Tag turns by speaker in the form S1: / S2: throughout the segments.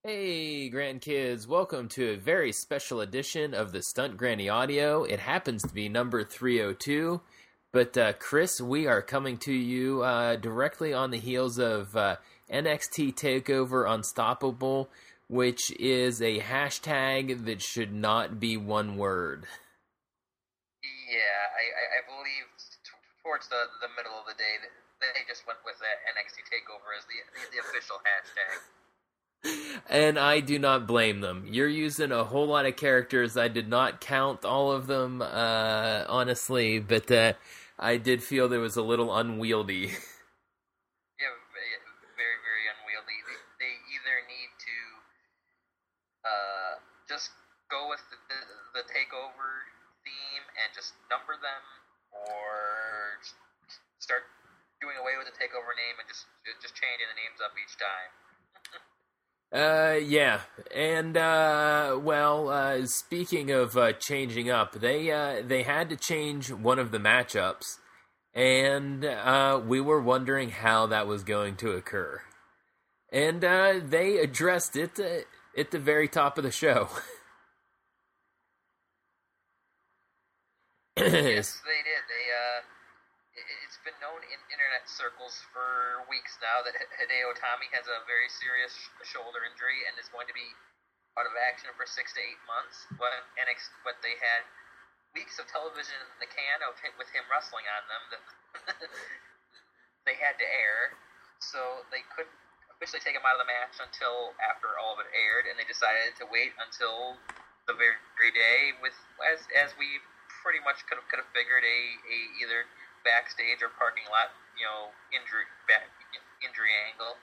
S1: Hey, grandkids, welcome to a very special edition of the Stunt Granny Audio. It happens to be number 302, but Chris, we are coming to you directly on the heels of NXT TakeOver Unstoppable, which is a hashtag that should not be one word.
S2: Yeah, I believe towards the middle of the day, they just went with that NXT Takeover as the official hashtag.
S1: And I do not blame them. You're using a whole lot of characters. I did not count all of them, honestly, but I did feel there was a little unwieldy.
S2: Yeah, very, very unwieldy. They either need to just go with the takeover theme and just number them, or start doing away with the takeover name and just changing the names up each time.
S1: Yeah, and speaking of changing up, they had to change one of the matchups, and we were wondering how that was going to occur, and they addressed it at the very top of the show.
S2: Yes, they did. It's been known in internet circles for weeks now that Hideo Itami has a very serious shoulder injury and is going to be out of action for 6 to 8 months. But they had weeks of television in the can with him wrestling on them that they had to air, so they couldn't officially take him out of the match until after all of it aired, and they decided to wait until the very day with as we pretty much could have figured a either backstage or parking lot, injury angle.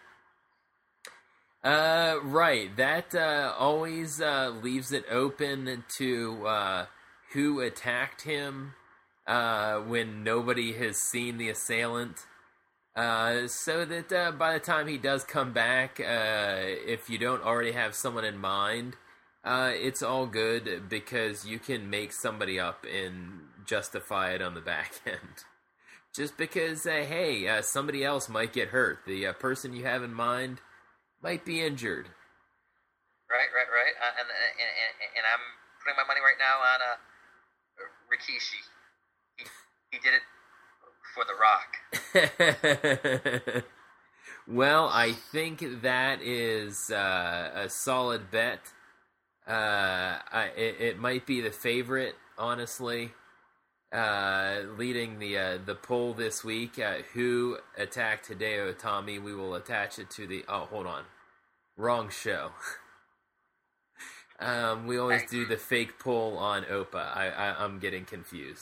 S1: Right. That always leaves it open to who attacked him when nobody has seen the assailant. So that by the time he does come back, if you don't already have someone in mind, it's all good because you can make somebody up and justify it on the back end. Just because, hey, somebody else might get hurt. The person you have in mind might be injured.
S2: Right. And I'm putting my money right now on Rikishi. He did it for The Rock.
S1: Well, I think that is a solid bet. It might be the favorite, honestly. Leading the poll this week, who attacked Hideo Itami. We will attach it to the... Oh, hold on. Wrong show. We always do the fake poll on Opa. I'm getting confused.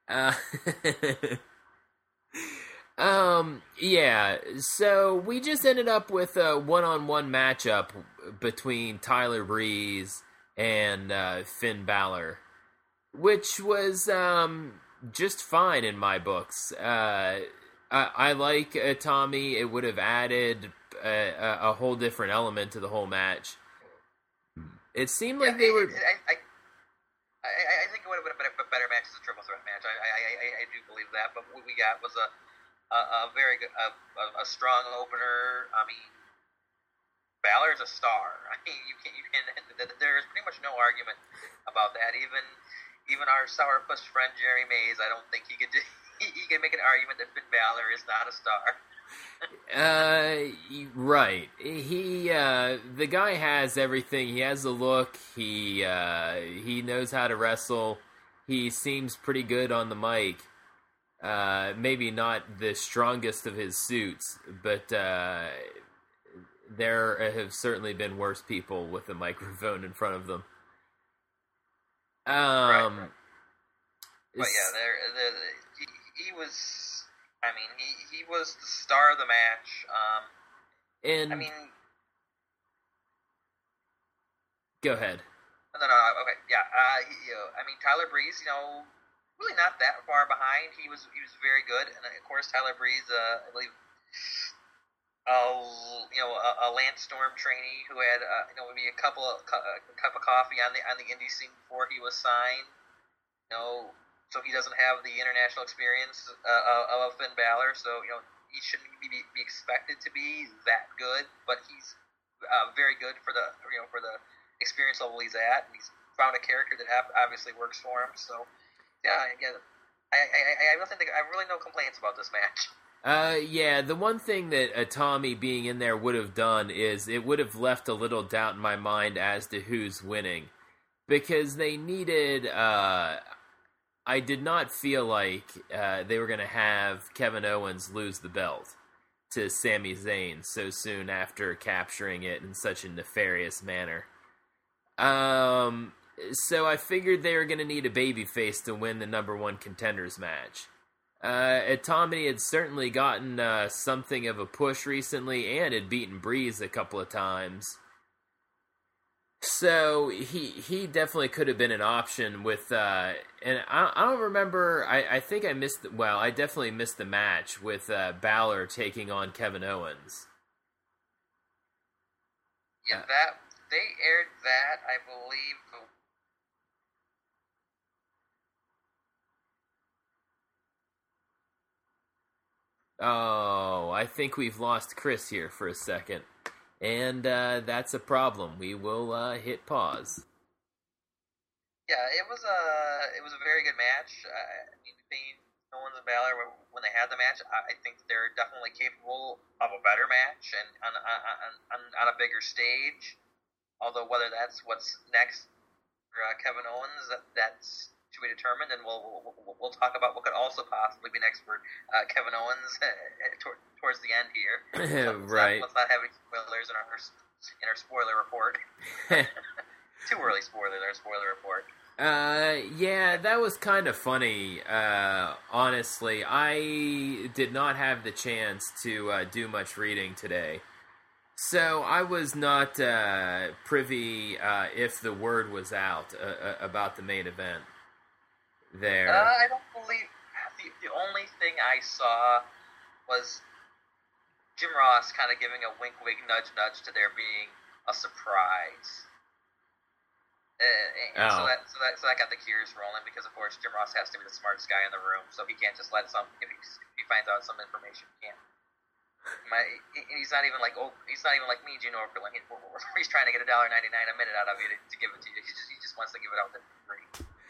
S1: Yeah, so we just ended up with a one-on-one matchup between Tyler Breeze and Finn Balor, which was just fine in my books. I like Tommy. It would have added a whole different element to the whole match. It seemed like they were...
S2: I think it would have been a better match as a triple threat match. I do believe that, but what we got was a very good, a strong opener. I mean, Balor's a star. I mean, you can there's pretty much no argument about that. Even our sourpuss friend Jerry Mays, I don't think he could make an argument that Finn Balor is not a star.
S1: Right. The guy has everything. He has the look. He knows how to wrestle. He seems pretty good on the mic. Maybe not the strongest of his suits, but there have certainly been worse people with a microphone in front of them.
S2: Right. But yeah, he was. I mean, he was the star of the match.
S1: And
S2: I mean,
S1: go ahead.
S2: No. Okay, yeah. I mean, Tyler Breeze, really not that far behind. He was very good, and of course, Tyler Breeze, I believe, a Lance Storm trainee who had, maybe a cup of coffee on the indie scene before he was signed. So he doesn't have the international experience of Finn Balor. So he shouldn't be expected to be that good, but he's very good for the for the experience level he's at, and he's found a character that obviously works for him. So yeah, again, I really no complaints about this match.
S1: Yeah, the one thing that Tommy being in there would have done is it would have left a little doubt in my mind as to who's winning. Because they needed, I did not feel like they were going to have Kevin Owens lose the belt to Sami Zayn so soon after capturing it in such a nefarious manner. So I figured they were going to need a babyface to win the number one contenders match. Tommy had certainly gotten something of a push recently and had beaten Breeze a couple of times. So he definitely could have been an option with, and I don't remember, I think I missed, well, I definitely missed the match with Balor taking on Kevin Owens.
S2: Yeah, they aired that, I believe.
S1: Oh, I think we've lost Chris here for a second. And that's a problem. We will hit pause.
S2: Yeah, it was a very good match. I mean, between Owens and Balor, when they had the match, I think they're definitely capable of a better match and on a bigger stage. Although whether that's what's next for Kevin Owens, that's to be determined, and we'll talk about what could also possibly be next for Kevin Owens towards the end here.
S1: Right.
S2: Let's not have any spoilers in our spoiler report. Too early spoilers in our spoiler report.
S1: Yeah, that was kind of funny. Honestly, I did not have the chance to do much reading today. So I was not privy if the word was out about the main event there.
S2: I don't believe... The only thing I saw was Jim Ross kind of giving a wink, nudge to there being a surprise. So that got the gears rolling because, of course, Jim Ross has to be the smartest guy in the room, so he can't just let if he finds out some information, he can't. He's not even like me, Gene Okerlund. He's trying to get $1.99 a minute out of you to give it to you. He just wants to give it out for free.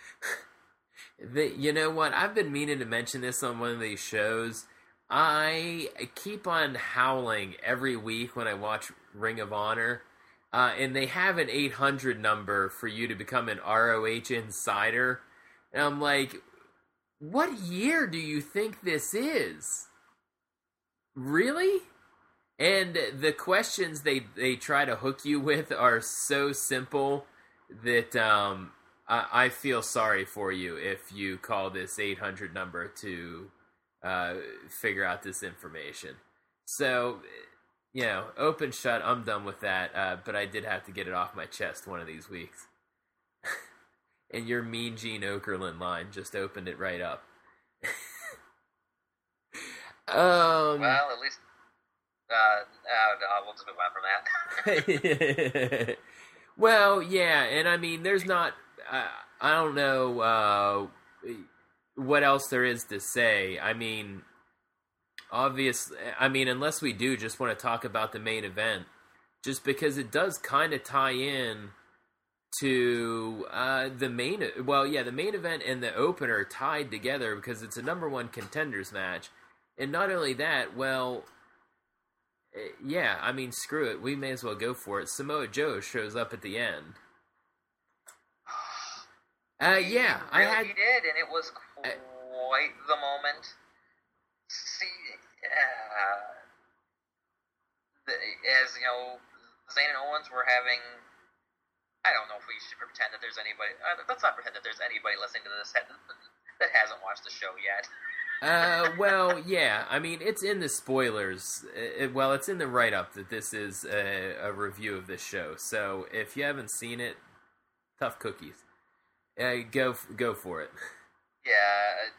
S1: You know what? I've been meaning to mention this on one of these shows. I keep on howling every week when I watch Ring of Honor, and they have an 800 number for you to become an ROH insider. And I'm like, what year do you think this is? Really? And the questions they try to hook you with are so simple that I feel sorry for you if you call this 800 number to figure out this information. So, open shut, I'm done with that, but I did have to get it off my chest one of these weeks. And your Mean Gene Okerlund line just opened it right up.
S2: Well, at least we'll just move on from that.
S1: Well, yeah, and I mean, there's not. I don't know what else there is to say. I mean, obviously, unless we do just want to talk about the main event, just because it does kind of tie in to the main. Well, yeah, the main event and the opener tied together because it's a number one contenders match. And not only that, well, yeah, I mean, screw it. We may as well go for it. Samoa Joe shows up at the end. Yeah,
S2: he did, and it was quite the moment. See, as you know, Zayn and Owens were having. I don't know if we should pretend that there's anybody. Let's not pretend that there's anybody listening to this that hasn't watched the show yet.
S1: Well, yeah. I mean, it's in the spoilers. It's in the write-up that this is a review of this show. So if you haven't seen it, tough cookies. Go for it.
S2: Yeah.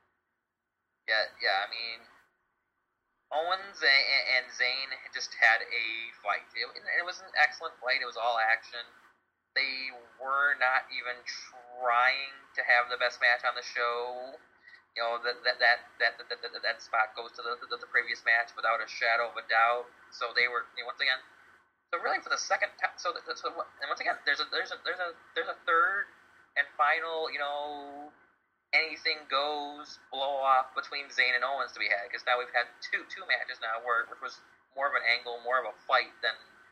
S2: I mean, Owens and Zayn just had a fight. It was an excellent fight. It was all action. They were not even trying to have the best match on the show. You know, that spot goes to the previous match without a shadow of a doubt. So they were, once again, So really, for the second time, and once again, there's a third and final, anything goes blow off between Zayn and Owens to be had, because now we've had two matches now which was more of an angle, more of a fight than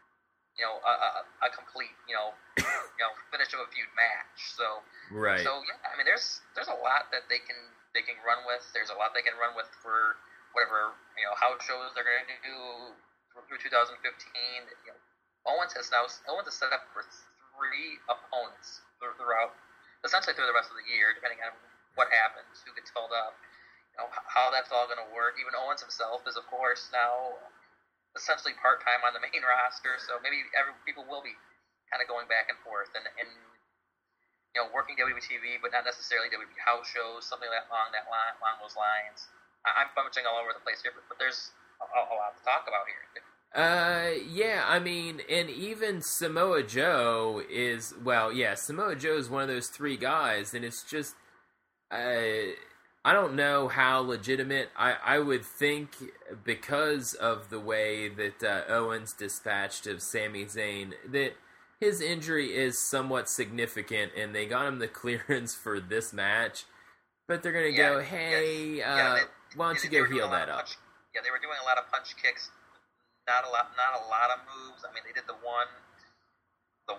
S2: a complete finish of a feud match. So
S1: right.
S2: So yeah, I mean, there's a lot that they can run with. There's a lot they can run with for whatever house shows they're going to do through 2015. Owens has set up for 3 opponents essentially through the rest of the year, depending on what happens, who gets called up, how that's all going to work. Even Owens himself is, of course, now essentially part-time on the main roster, so maybe people will be kind of going back and forth and working WWE TV, but not necessarily WWE house shows, something along those lines. I'm bouncing all over the place here, but there's a lot to talk about here.
S1: Yeah, I mean, and even Samoa Joe is, Samoa Joe is one of those 3 guys, and it's just, I don't know how legitimate. I would think, because of the way that Owens dispatched of Sami Zayn, that his injury is somewhat significant, and they got him the clearance for this match, but they're going to go, hey, why don't you go heal that up?
S2: They were doing a lot of punch kicks, not a lot of moves. I mean, they did the one, the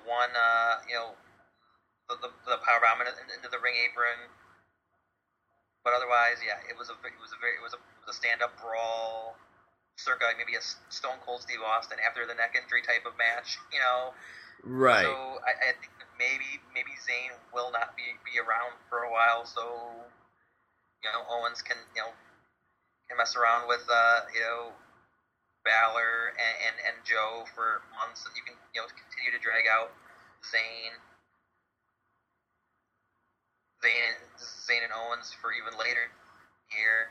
S2: power bomb into the ring apron. But otherwise, it was a stand-up brawl, circa maybe a Stone Cold Steve Austin after the neck injury type of match,
S1: Right.
S2: So I think that maybe Zayn will not be around for a while, so Owens can mess around with Balor and Joe for months, and you can continue to drag out Zayn and Owens for even later here.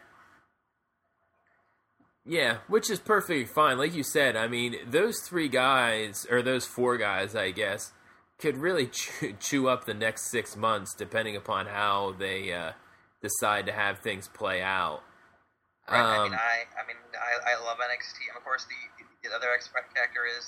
S1: Yeah, which is perfectly fine. Like you said, I mean, those 3 guys, or those 4 guys, I guess, could really chew up the next 6 months, depending upon how they decide to have things play out.
S2: Right. I love NXT. And of course, the other X factor is,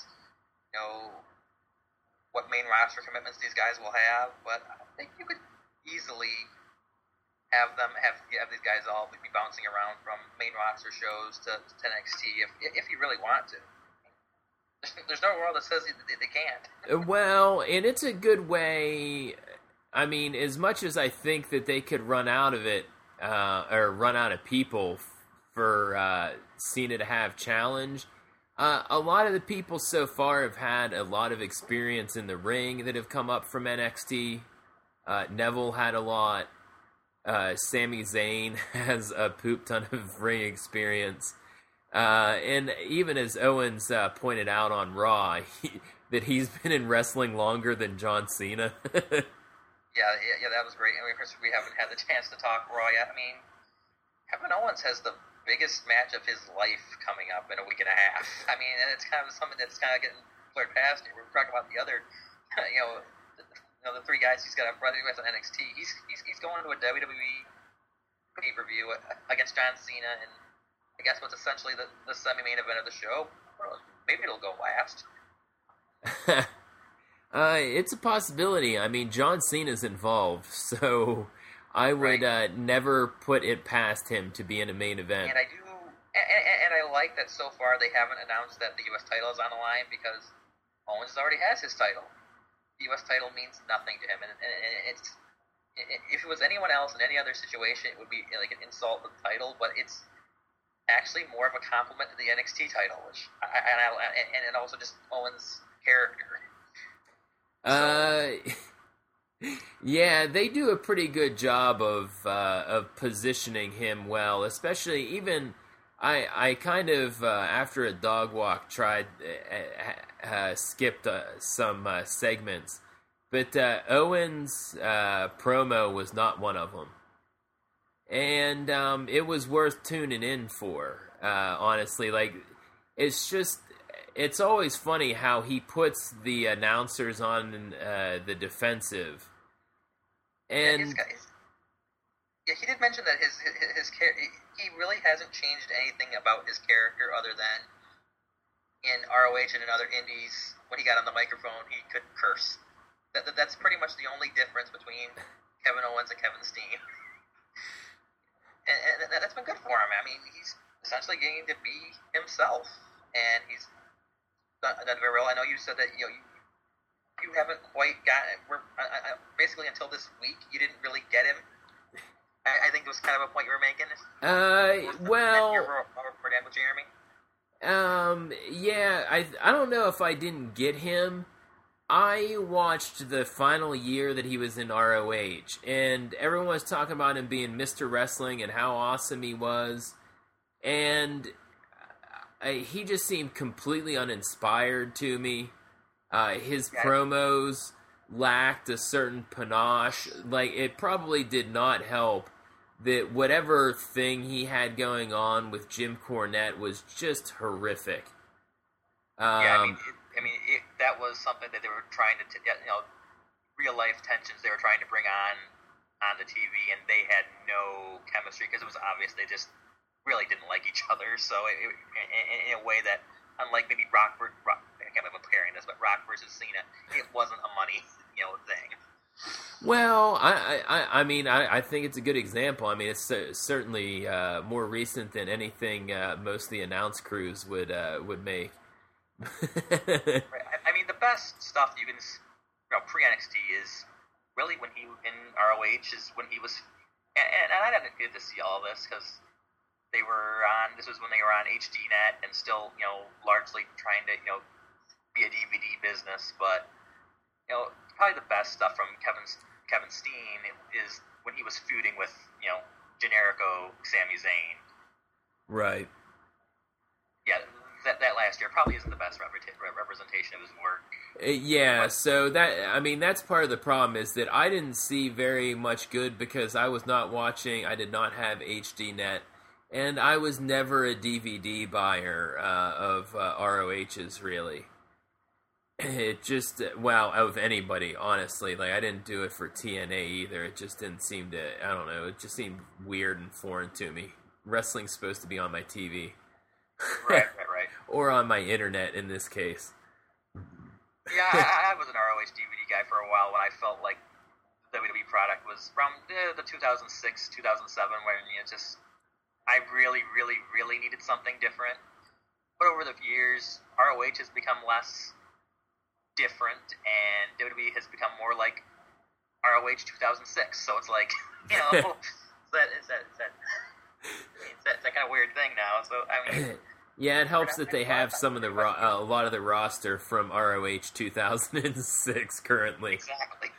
S2: what main roster commitments these guys will have. But I think you could easily have these guys all be bouncing around from main roster shows to NXT if you really want to. There's no world that says they can't.
S1: Well, and it's a good way. I mean, as much as I think that they could run out of it, or run out of people for Cena to have challenge, a lot of the people so far have had a lot of experience in the ring that have come up from NXT. Neville had a lot. Sami Zayn has a poop ton of ring experience. And even as Owens pointed out on Raw, that he's been in wrestling longer than John Cena.
S2: Yeah, that was great. I mean, of course, we haven't had the chance to talk Raw yet. I mean, Kevin Owens has the biggest match of his life coming up in a week and a half. I mean, and it's kind of something that's kind of getting blurred past here. We're talking about the other, the 3 guys he's got running with on NXT. He's going to a WWE pay-per-view against John Cena, and I guess what's essentially the semi-main event of the show. Maybe it'll go last.
S1: It's a possibility. I mean, John Cena's involved, so I would never put it past him to be in a main event.
S2: And I do, and I like that so far they haven't announced that the U.S. title is on the line, because Owens already has his title. The U.S. title means nothing to him, and it's, if it was anyone else in any other situation, it would be like an insult to the title, but it's actually more of a compliment to the NXT title, which and also just Owens' character.
S1: Yeah, they do a pretty good job of positioning him well, especially even I kind of after a dog walk tried skipped some segments, but Owens' promo was not one of them, and it was worth tuning in for. Honestly, like it's always funny how he puts the announcers on the defensive. And
S2: he did mention that his character, he really hasn't changed anything about his character other than in ROH and in other indies, when he got on the microphone, he could curse. That's pretty much the only difference between Kevin Owens and Kevin Steen. And that's been good for him. I mean, he's essentially getting to be himself, and he's done very well. I know you said that you haven't quite gotten. Basically until this week, you didn't really get him. I think it was kind of a point you were making.
S1: Well,
S2: for example, Jeremy.
S1: Yeah, I don't know if I didn't get him. I watched the final year that he was in ROH, and everyone was talking about him being Mr. Wrestling and how awesome he was, and he just seemed completely uninspired to me. His promos lacked a certain panache. Like, it probably did not help that whatever thing he had going on with Jim Cornette was just horrific.
S2: That was something that they were trying to, real life tensions they were trying to bring on the TV, and they had no chemistry because it was obvious they just really didn't like each other. So in a way that, unlike maybe Rock, I can't believe I'm comparing this, but Rock versus Cena, it wasn't a money thing.
S1: Well, I think it's a good example. I mean, it's certainly more recent than anything most of the announce crews would make.
S2: Right. I mean, the best stuff you can, pre-NXT is really when he in ROH is when he was, and I didn't get to see all this because they were on. This was when they were on HDNet and still, largely trying to, be a DVD business. But probably the best stuff from Kevin Steen is when he was feuding with, Generico Sami Zayn.
S1: Right.
S2: Yeah. That last year probably isn't the best representation of his work.
S1: Yeah, so that's part of the problem is that I didn't see very much good because I was not watching. I did not have HDNet, and I was never a DVD buyer of ROHs really. It just of anybody, honestly. Like, I didn't do it for TNA either. It just didn't seem to. I don't know. It just seemed weird and foreign to me. Wrestling's supposed to be on my TV.
S2: Right.
S1: Or on my internet, in this case.
S2: Yeah, I was an ROH DVD guy for a while when I felt like the WWE product was around the 2006, 2007, when I really, really, really needed something different. But over the years, ROH has become less different, and WWE has become more like ROH 2006. So it's like, it's that kind of weird thing now. So, I mean...
S1: Yeah, it helps that they have some of a lot of the roster from ROH 2006 currently.
S2: Exactly.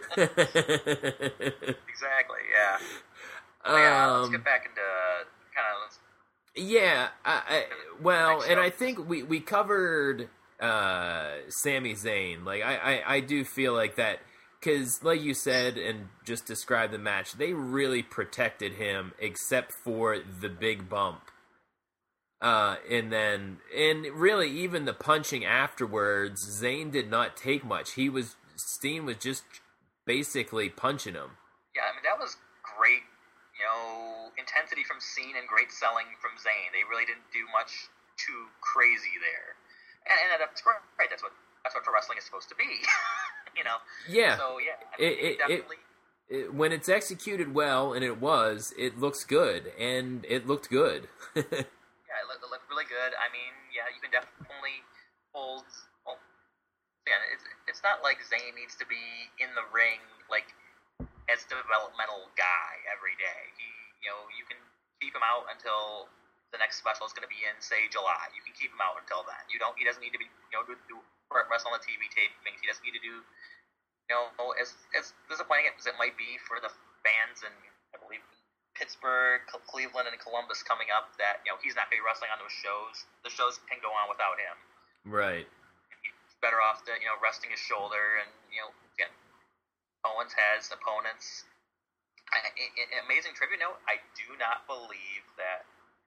S2: Exactly. Yeah. Let's get back into kind of.
S1: Yeah. And I think we covered Sami Zayn. Like, I do feel like that because, like you said, and just described the match, they really protected him except for the big bump. And really even the punching afterwards, Zayn did not take much. Steen was just basically punching him.
S2: Yeah, I mean, that was great, intensity from Steen and great selling from Zayn. They really didn't do much too crazy there. And that's great. That's what pro wrestling is supposed to be,
S1: Yeah.
S2: So, yeah, definitely.
S1: When it's executed well, and it looks good, and it looked good.
S2: Yeah, it looked really good. I mean, yeah, you can definitely hold. Well, man, it's not like Zayn needs to be in the ring like as developmental guy every day. You can keep him out until the next special is going to be in, say, July. You can keep him out until then. He doesn't need to be, do wrestle on the TV tapings. He doesn't need to do, as disappointing as it might be for the fans and I believe Pittsburgh, Cleveland, and Columbus coming up that, he's not going to be wrestling on those shows. The shows can go on without him.
S1: Right.
S2: He's better off to, resting his shoulder. And, again, Owens has opponents. Amazing trivia note, I do not believe that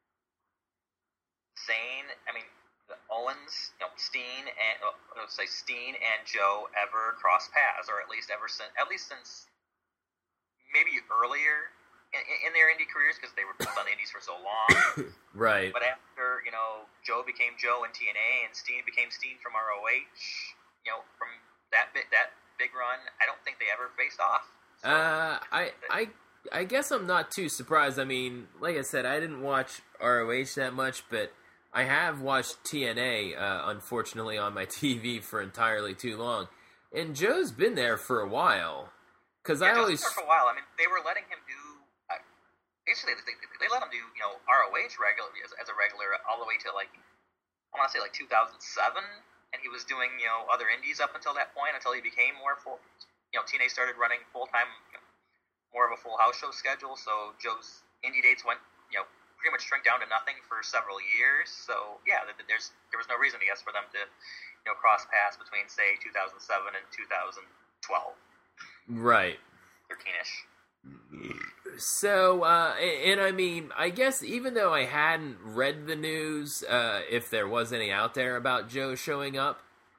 S2: Zayn, Owens, Steen, and Steen and Joe ever crossed paths, or at least since maybe earlier in their indie careers because they were both on the indies for so long.
S1: Right.
S2: But after, Joe became Joe in TNA and Steen became Steen from ROH, from that big run, I don't think they ever faced off. So,
S1: I guess I'm not too surprised. I mean, like I said, I didn't watch ROH that much, but I have watched TNA, unfortunately, on my TV for entirely too long. And Joe's been there for a while. Because I always...
S2: Joe's been there for a while. I mean, they were letting him do... basically, they let him do, ROH regularly as a regular all the way to, I want to say, 2007. And he was doing, other indies up until that point, until he became more full... TNA started running full-time, more of a full house show schedule. So Joe's indie dates went, pretty much shrink down to nothing for several years. So, yeah, there was no reason, I guess, for them to, cross paths between, say, 2007 and 2012.
S1: Right.
S2: 13-ish.
S1: So, and I mean, I guess even though I hadn't read the news, if there was any out there about Joe showing up,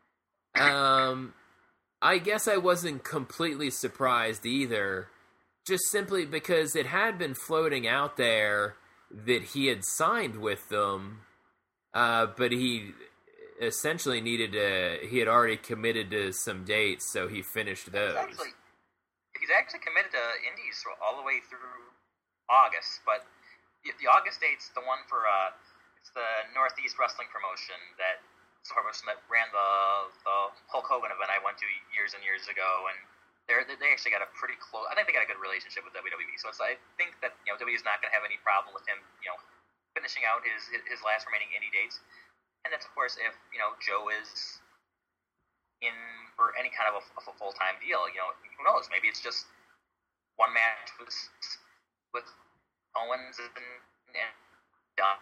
S1: I guess I wasn't completely surprised either, just simply because it had been floating out there that he had signed with them, but he essentially he had already committed to some dates, so he finished those.
S2: He's actually committed to indies all the way through August, but the August date's the one for, it's the Northeast Wrestling promotion that ran the Hulk Hogan event I went to years and years ago, and they actually got a pretty close, I think they got a good relationship with WWE, so I think that, WWE's not going to have any problem with him, finishing out his last remaining indie dates, and that's, of course, if, Joe is in for any kind of a full-time deal. Who knows? Maybe it's just one match with Owens and done.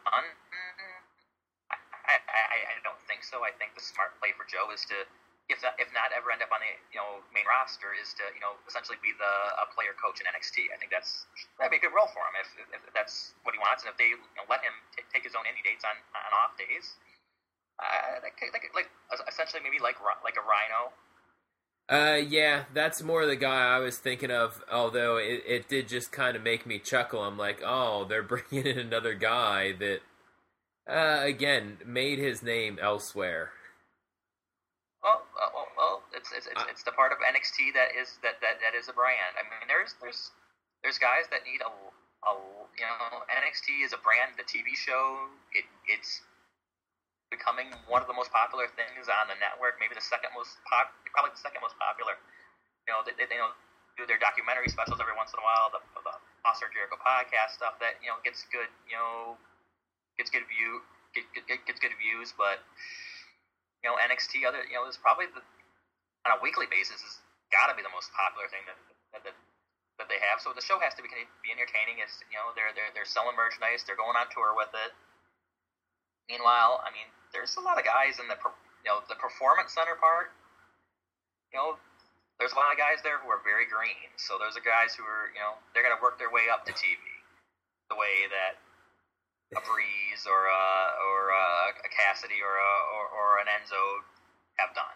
S2: I don't think so. I think the smart play for Joe is to, if not ever end up on the main roster, is to essentially be a player coach in NXT. I think that'd be a good role for him if that's what he wants, and if they let him take his own indie dates on off days. Essentially maybe like a Rhino.
S1: Yeah, that's more the guy I was thinking of, although it did just kind of make me chuckle. I'm like, oh, they're bringing in another guy that, again, made his name elsewhere.
S2: Well, it's the part of NXT that is a brand. I mean, there's guys that need NXT is a brand. The TV show, it's becoming one of the most popular things on the network, maybe the second most popular. They do their documentary specials every once in a while, the Oscar Jericho podcast stuff that gets good views, but NXT is probably on a weekly basis has got to be the most popular thing that they have. So the show has to be entertaining. It's they're selling merchandise, they're going on tour with it. Meanwhile, I mean, there's a lot of guys in the performance center part. There's a lot of guys there who are very green. So those are guys who are they're going to work their way up to TV, the way that a Breeze or a Cassidy or an Enzo have done.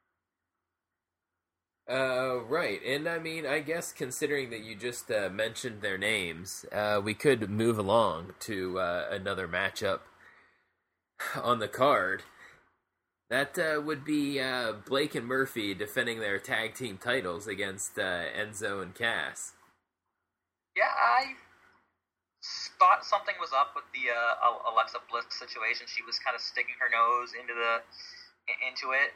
S1: Right, and I mean, I guess considering that you just mentioned their names, we could move along to another matchup on the card. That would be Blake and Murphy defending their tag team titles against Enzo and Cass.
S2: Yeah, I thought something was up with the Alexa Bliss situation. She was kind of sticking her nose into it.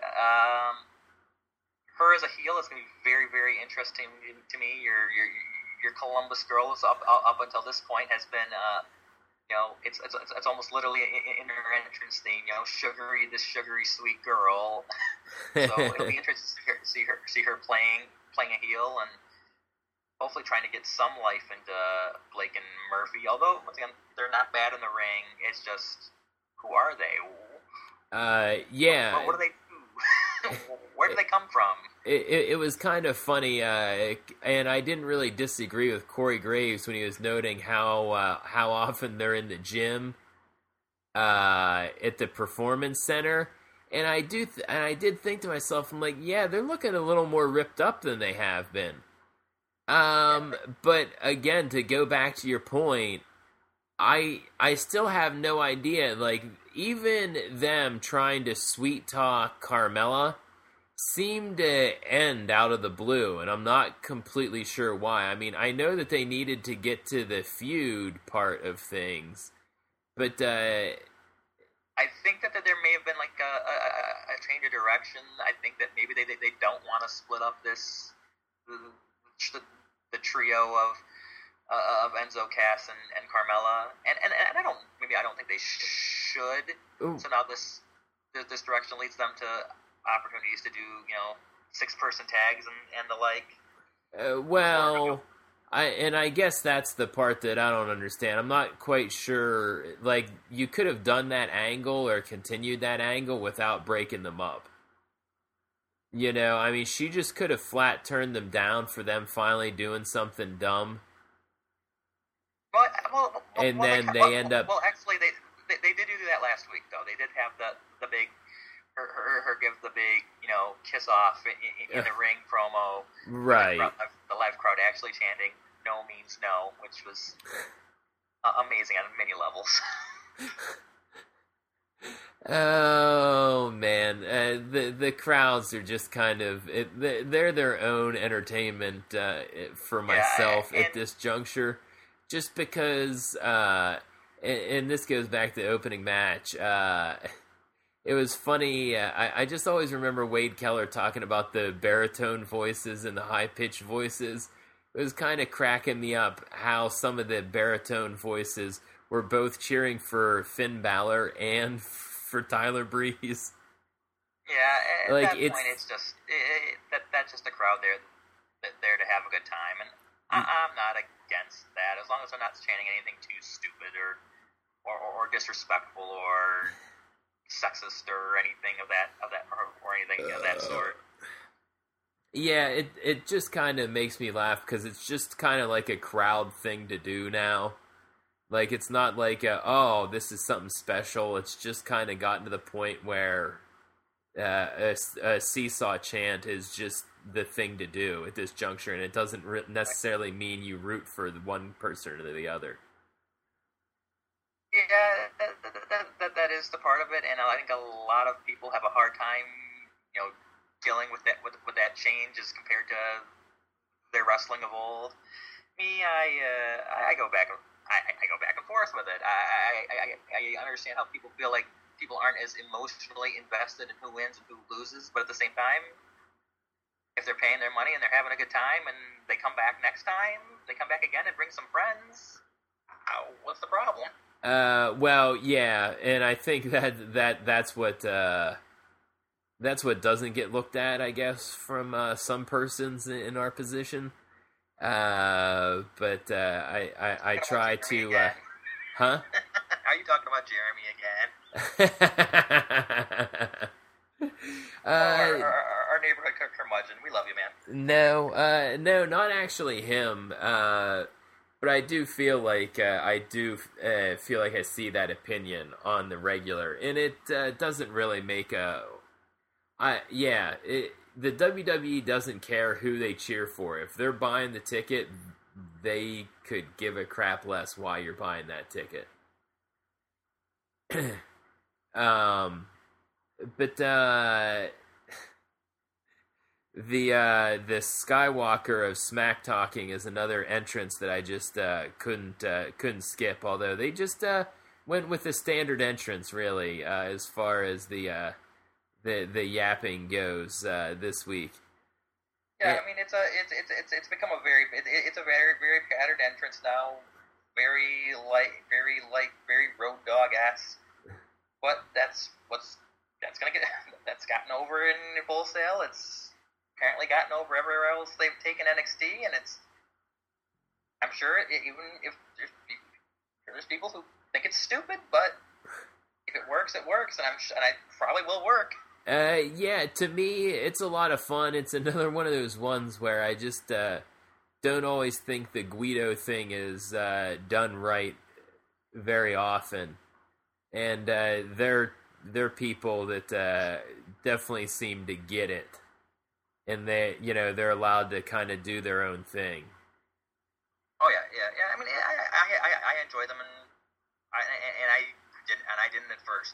S2: Her as a heel is going to be very, very interesting to me. Your Columbus girl is up until this point has been it's almost literally in her entrance theme. This sugary sweet girl. So it'll be interesting to see her playing a heel and hopefully trying to get some life into Blake and Murphy. Although once again, they're not bad in the ring. It's just, who are they?
S1: Yeah.
S2: What do they do? Where do they come from?
S1: It was kind of funny, and I didn't really disagree with Corey Graves when he was noting how often they're in the gym at the Performance Center, and I did think to myself, I'm like, yeah, they're looking a little more ripped up than they have been. But again, to go back to your point, I still have no idea. Like, even them trying to sweet talk Carmella seemed to end out of the blue, and I'm not completely sure why. I mean, I know that they needed to get to the feud part of things, but
S2: I think that there may have been like a change of direction. I think that maybe they don't want to split up the trio of Enzo, Cass, and Carmella, and I don't think they should.
S1: Ooh.
S2: So now this direction leads them to opportunities to do 6-person tags and the like.
S1: Well, I guess that's the part that I don't understand. I'm not quite sure. Like, you could have done that angle or continued that angle without breaking them up. I mean, she just could have flat turned them down for them finally doing something dumb. And then they end up.
S2: Well, actually, they did do that last week, though. They did have the big her give the big kiss off in the ring promo.
S1: Right.
S2: The live crowd actually chanting "No means no," which was amazing on many levels.
S1: Oh man, the crowds are just kind of they're their own entertainment for myself at this juncture. Just because, and this goes back to the opening match, it was funny, I just always remember Wade Keller talking about the baritone voices and the high-pitched voices. It was kind of cracking me up how some of the baritone voices were both cheering for Finn Balor and for Tyler Breeze.
S2: Yeah, at that point, it's just, that's just a crowd there to have a good time, and I'm not against that, as long as they're not chanting anything too stupid or disrespectful or sexist or anything of that or anything of that sort.
S1: Yeah, it just kind of makes me laugh because it's just kind of like a crowd thing to do now. Like, it's not like this is something special. It's just kind of gotten to the point where a seesaw chant is just the thing to do at this juncture, and it doesn't necessarily mean you root for the one person or the other.
S2: Yeah, that is the part of it, and I think a lot of people have a hard time, dealing with that change as compared to their wrestling of old. Me, I go back. I go back and forth with it. I understand how people feel like people aren't as emotionally invested in who wins and who loses, but at the same time, if they're paying their money and they're having a good time and they come back next time, they come back again and bring some friends, what's the problem?
S1: Well, yeah, and I think that's what doesn't get looked at, I guess, from some persons in our position. But I try to. Huh?
S2: Are you talking about Jeremy again? Our neighborhood curmudgeon. We love you, man.
S1: No, not actually him. But I do feel like I see that opinion on the regular, and it doesn't really make a. The WWE doesn't care who they cheer for. If they're buying the ticket, they could give a crap less why you're buying that ticket. But the Skywalker of smack talking is another entrance that I just couldn't skip. Although they just went with the standard entrance, really, as far as the yapping goes this week.
S2: Yeah, I mean it's become a very very patterned entrance now, very road dog-esque. But that's gotten over in Full Sail. It's apparently gotten over everywhere else they've taken NXT, and I'm sure even if there's people who think it's stupid, but if it works, it works, and I probably will work.
S1: Yeah, to me, it's a lot of fun. It's another one of those ones where I just don't always think the Guido thing is done right very often. And they're people that definitely seem to get it. And they're allowed to kind of do their own thing.
S2: I enjoy them, and I didn't at first.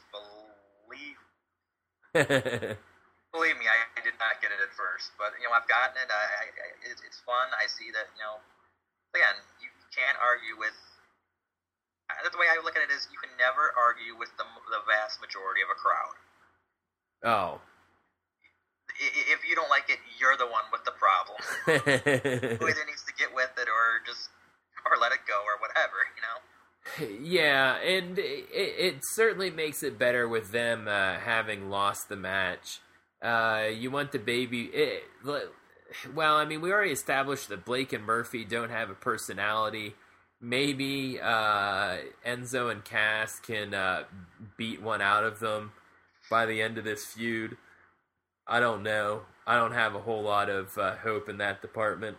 S2: Believe me, I did not get it at first, but I've gotten it. It's fun. I see that again, you can't argue with. The way I look at it is, you can never argue with the vast majority of a crowd.
S1: Oh.
S2: If you don't like it, you're the one with the problem. Who either needs to get with it or let it go or whatever,
S1: Yeah, and it certainly makes it better with them having lost the match. You want the baby... well, I mean, we already established that Blake and Murphy don't have a personality. Maybe Enzo and Cass can beat one out of them by the end of this feud. I don't know. I don't have a whole lot of hope in that department.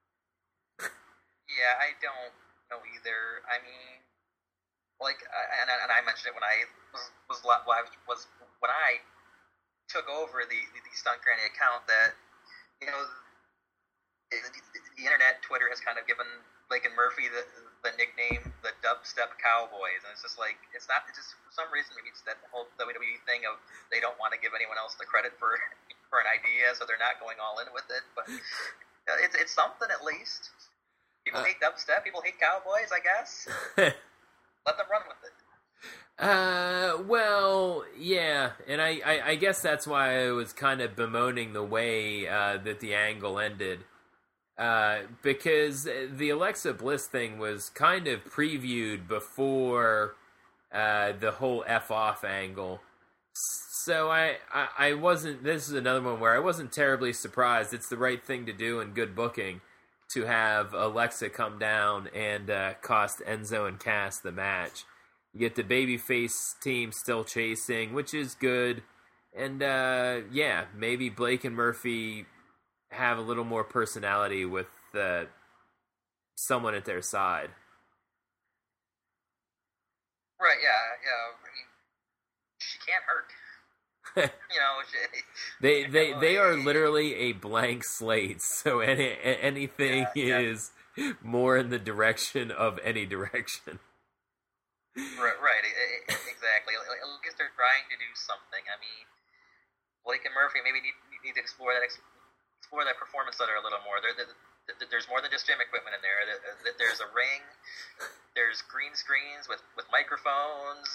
S2: Yeah, I don't know either. I mean, and I mentioned it when I when I took over the Stunt Granny account, that the internet, Twitter has kind of given Blake and Murphy the nickname the Dubstep Cowboys, and it's just like, it's just for some reason, maybe it's that whole WWE thing of they don't want to give anyone else the credit for an idea, so they're not going all in with it. But it's something, at least. People hate dubstep, people hate cowboys, I guess. Let them run with it.
S1: Well, yeah, and I guess that's why I was kind of bemoaning the way that the angle ended. Because the Alexa Bliss thing was kind of previewed before the whole F-off angle. So I wasn't... This is another one where I wasn't terribly surprised. It's the right thing to do in good booking to have Alexa come down and cost Enzo and Cass the match. You get the babyface team still chasing, which is good. And, yeah, maybe Blake and Murphy have a little more personality with someone at their side.
S2: Right, yeah. I mean, she can't hurt.
S1: They are literally a blank slate, so anything is more in the direction of any direction.
S2: Right, exactly. At least they're trying to do something. I mean, Blake and Murphy maybe need to explore that performance center a little more. There's more than just gym equipment in there. There's a ring. There's green screens with microphones.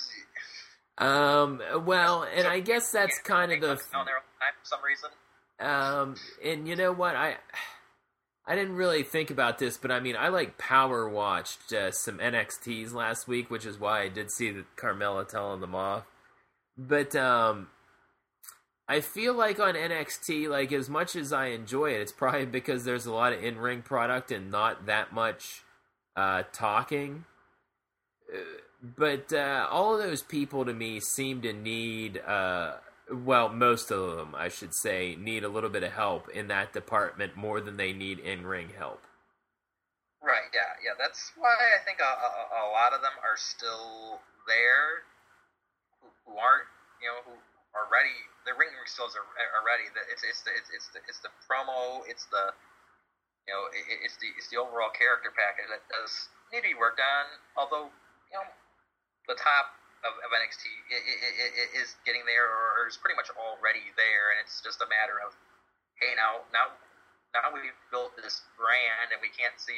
S1: Well, and I guess that's kind of the...
S2: on their own time for some reason.
S1: And you know what? I didn't really think about this, but I mean, I power watched some NXTs last week, which is why I did see Carmella telling them off. But, I feel like on NXT, as much as I enjoy it, it's probably because there's a lot of in-ring product and not that much talking. But all of those people, to me, seem to need, most of them, I should say, need a little bit of help in that department more than they need in-ring help.
S2: Right, yeah. That's why I think a lot of them are still there, who aren't, who are ready. The ring skills are ready. It's the promo. It's the it's the overall character package that does need to be worked on. Although the top of NXT is getting there, or is pretty much already there, and it's just a matter of, hey, now we've built this brand, and we can't see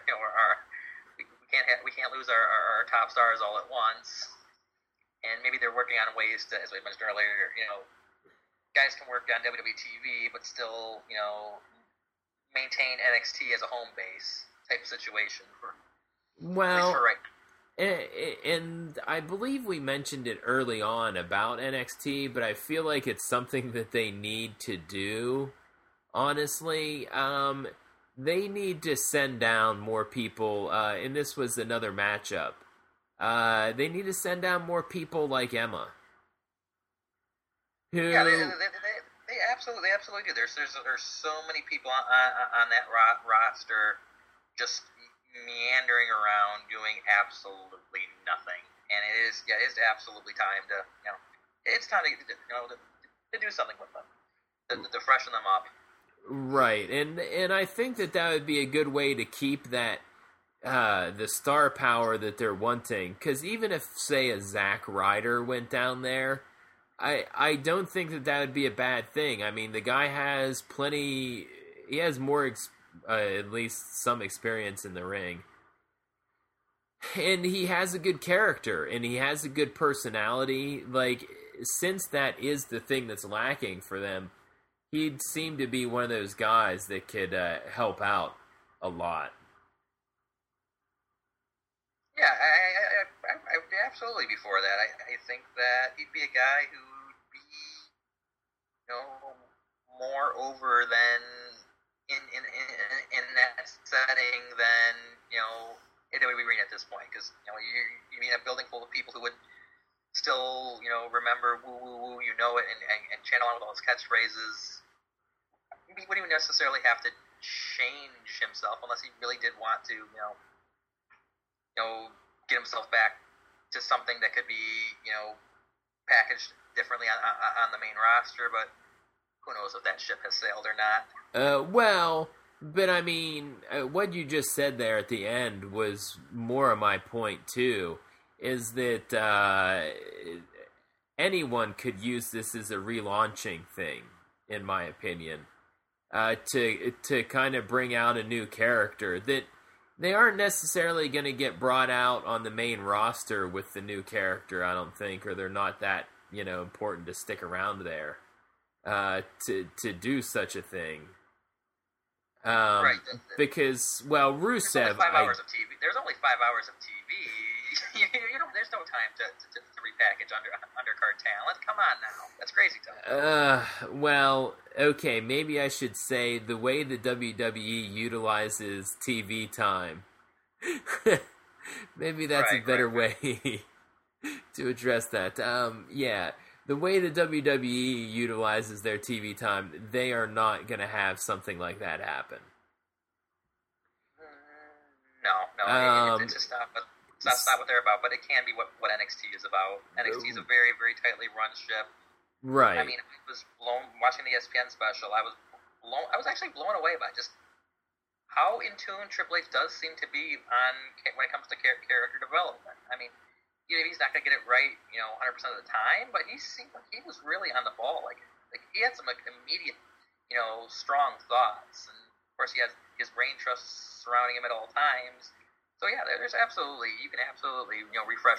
S2: we can't lose our top stars all at once. And maybe they're working on ways to, as we mentioned earlier, guys can work on WWE TV, but still, maintain NXT as a home base type of situation.
S1: And I believe we mentioned it early on about NXT, but I feel like it's something that they need to do, honestly. They need to send down more people, and this was another matchup. They need to send down more people like Emma.
S2: Yeah, they absolutely do. There's so many people on that roster just meandering around doing absolutely nothing, and it is absolutely time to to do something with them, to freshen them up.
S1: Right, and I think that would be a good way to keep that the star power that they're wanting. Because even if, say, a Zack Ryder went down there, I don't think that would be a bad thing. I mean, the guy has plenty. He has more, at least some experience in the ring. And he has a good character, and he has a good personality. Like, since that is the thing that's lacking for them, he'd seem to be one of those guys that could help out a lot.
S2: Yeah, I would be absolutely before that. I think that he'd be a guy who would be, more over than in that setting than it would be at this point, because you mean a building full of people who would still remember woo woo woo, and channel on with all his catchphrases. He wouldn't even necessarily have to change himself unless he really did want to get himself back to something that could be packaged differently on the main roster, but who knows if that ship has sailed or not.
S1: Well, but I mean, what you just said there at the end was more of my point too, is that anyone could use this as a relaunching thing, in my opinion, to kind of bring out a new character that they aren't necessarily going to get brought out on the main roster with the new character, I don't think, or they're not that important to stick around there to do such a thing.
S2: Right.
S1: Because, well, Rusev...
S2: There's only 5 hours of TV. There's only 5 hours of TV. There's no time to repackage undercard talent. Come on now. That's crazy talk.
S1: Well, okay, maybe I should say the way the WWE utilizes TV time. Maybe that's a better way to address that. Yeah, the way the WWE utilizes their TV time, they are not going to have something like that happen.
S2: No, it's just not what they're about, but it can be what NXT is about. NXT is a very, very tightly run ship.
S1: Right.
S2: I mean, I was watching the ESPN special. I was actually blown away by just how in tune Triple H does seem to be when it comes to character development. I mean, he's not going to get it right, 100% of the time, but he seemed like he was really on the ball. Like he had some immediate, strong thoughts, and of course he has his brain trust surrounding him at all times. So yeah, you can absolutely refresh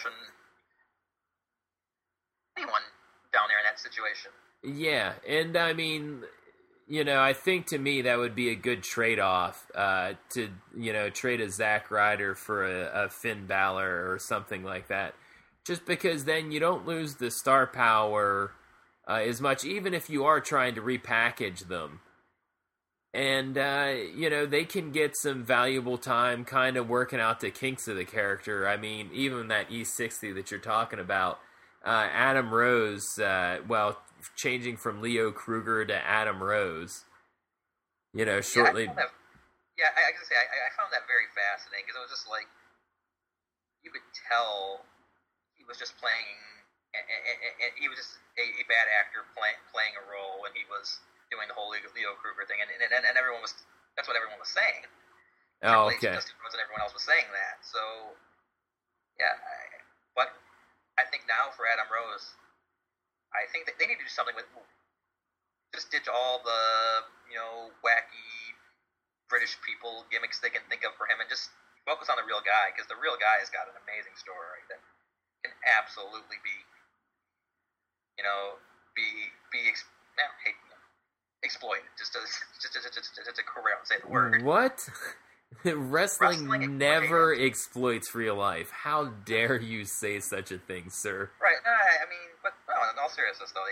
S2: anyone down there in that situation.
S1: Yeah, and I mean, I think to me that would be a good trade-off to trade a Zack Ryder for a Finn Balor or something like that. Just because then you don't lose the star power as much, even if you are trying to repackage them. And, they can get some valuable time kind of working out the kinks of the character. I mean, even that E60 that you're talking about, Adam Rose, changing from Leo Kruger to Adam Rose, shortly...
S2: Yeah, I gotta say, I found that very fascinating, because it was just like, you could tell he was just playing, and he was just a bad actor playing a role when he was doing the whole Leo Kruger thing, and everyone that's what everyone was saying.
S1: Oh, okay.
S2: And everyone else was saying that. So, yeah, but I think now for Adam Rose, I think that they need to do something with, just ditch all the, wacky British people gimmicks they can think of for him, and just focus on the real guy, because the real guy has got an amazing story that can absolutely be, exploited, just to correct say the word.
S1: What? Wrestling never exploits real life. How dare you say such a thing, sir?
S2: Right. I mean, but no, in all seriousness, though,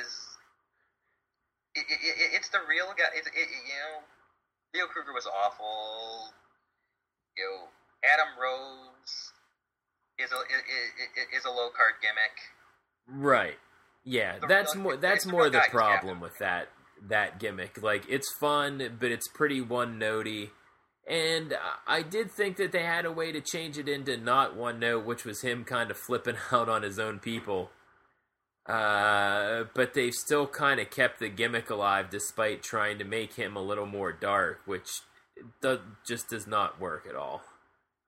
S2: it's the real guy. Leo Kruger was awful. Adam Rose is a low card gimmick.
S1: Right. Yeah, that's more the problem with that gimmick. Like, it's fun, but it's pretty one-notey. And I did think that they had a way to change it into not one note, which was him kind of flipping out on his own people. But they've still kind of kept the gimmick alive despite trying to make him a little more dark, which just does not work at all.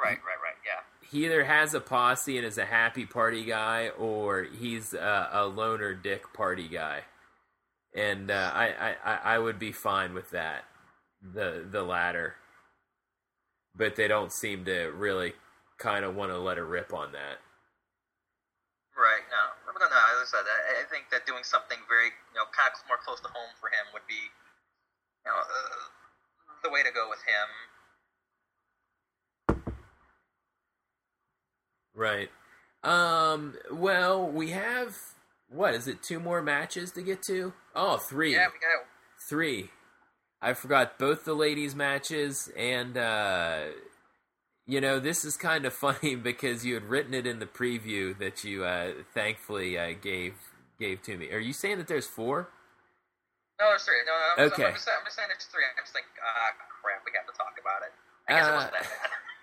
S2: Right. Yeah.
S1: He either has a posse and is a happy party guy, or he's a loner dick party guy. And I would be fine with that, the latter. But they don't seem to really kind of want to let it rip on that.
S2: Right. No. As I said, I think that doing something very, kind of more close to home for him would be, the way to go with him.
S1: Right. Well, we have, what is it, 2 more matches to get to? Oh, 3.
S2: Yeah, we got
S1: 3. I forgot both the ladies' matches, and, this is kind of funny because you had written it in the preview that you, thankfully, gave to me. Are you saying that there's 4?
S2: No, there's 3. No,
S1: okay.
S2: I'm just saying there's 3. I'm just thinking, crap, we got to talk about it. I guess it wasn't that